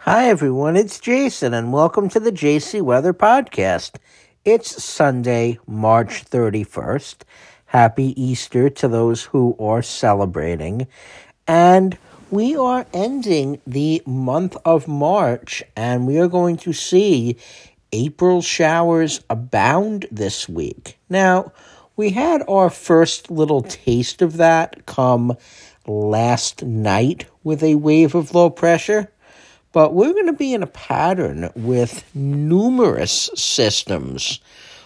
Hi, everyone. It's Jason, and welcome to the JC Weather Podcast. It's Sunday, March 31st. Happy Easter to those who are celebrating. And we are ending the month of March, and we are going to see April showers abound this week. Now, we had our first little taste of that come last night with a wave of low pressure. But we're going to be in a pattern with numerous systems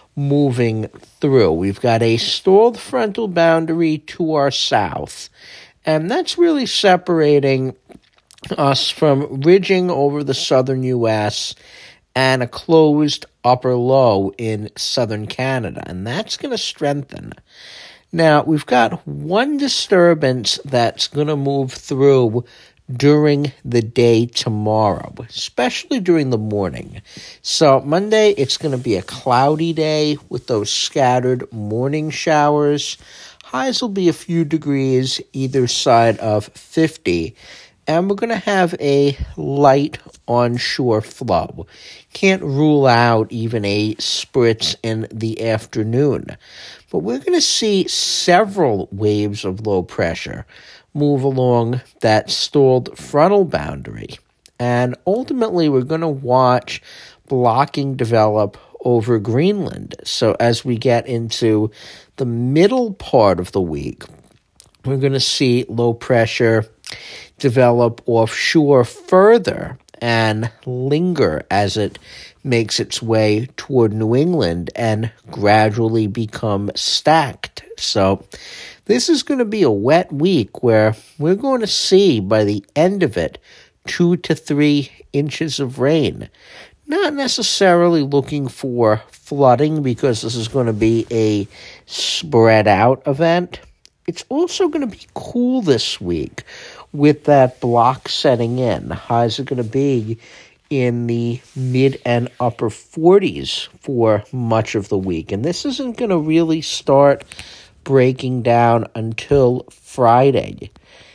moving through. We've got a stalled frontal boundary to our south, and that's really separating us from ridging over the southern U.S. and a closed upper low in southern Canada, and that's going to strengthen. Now, we've got one disturbance that's going to move through during the day tomorrow, especially during the morning. So Monday, it's going to be a cloudy day with those scattered morning showers. Highs will be a few degrees either side of 50. And we're going to have a light onshore flow. Can't rule out even a spritz in the afternoon. But we're going to see several waves of low pressure move along that stalled frontal boundary. And ultimately, we're going to watch blocking develop over Greenland. So as we get into the middle part of the week, we're going to see low pressure develop offshore further and linger as it makes its way toward New England and gradually become stacked. So this is going to be a wet week where we're going to see by the end of it 2 to 3 inches of rain. Not necessarily looking for flooding because this is going to be a spread out event. It's also going to be cool this week with that block setting in. Highs are going to be in the mid and upper 40s for much of the week. And this isn't going to really start breaking down until Friday.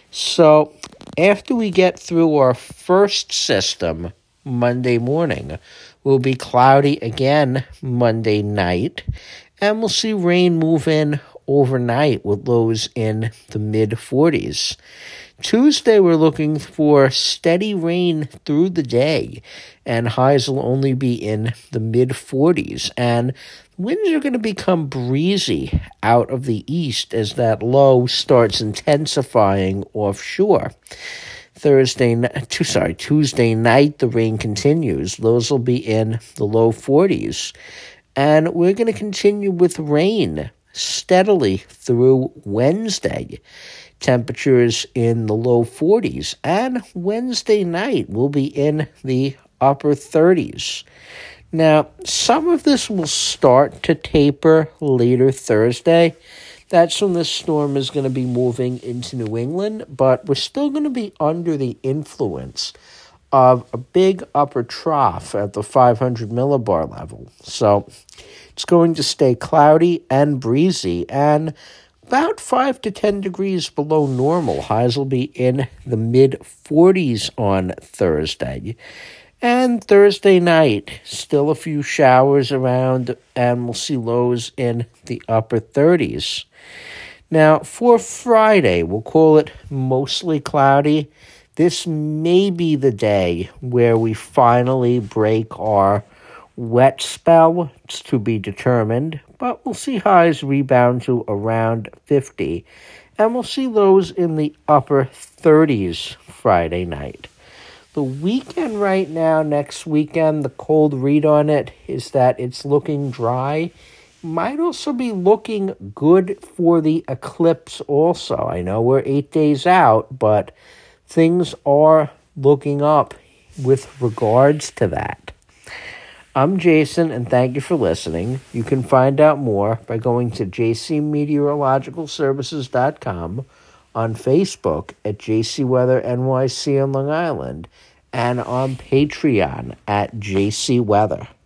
So after we get through our first system Monday morning, we'll be cloudy again Monday night, and we'll see rain move in overnight with lows in the mid-40s. Tuesday, we're looking for steady rain through the day, and highs will only be in the mid-40s, and winds are going to become breezy out of the east as that low starts intensifying offshore. Tuesday night, the rain continues. Lows will be in the low 40s, and we're going to continue with rain steadily through Wednesday. Temperatures in the low 40s, and Wednesday night will be in the upper 30s. Now, some of this will start to taper later Thursday. That's when this storm is going to be moving into New England, but we're still going to be under the influence of a big upper trough at the 500 millibar level. So it's going to stay cloudy and breezy and about 5 to 10 degrees below normal. Highs will be in the mid-40s on Thursday. And Thursday night, still a few showers around, and we'll see lows in the upper 30s. Now, for Friday, we'll call it mostly cloudy. This may be the day where we finally break our wet spell. It's to be determined, but we'll see highs rebound to around 50, and we'll see lows in the upper 30s Friday night. The weekend right now, next weekend, the cold read on it is that it's looking dry. Might also be looking good for the eclipse also. I know we're 8 days out, but things are looking up with regards to that. I'm Jason, and thank you for listening. You can find out more by going to jcmeteorologicalservices.com, on Facebook at JC Weather NYC on Long Island, and on Patreon at JC Weather.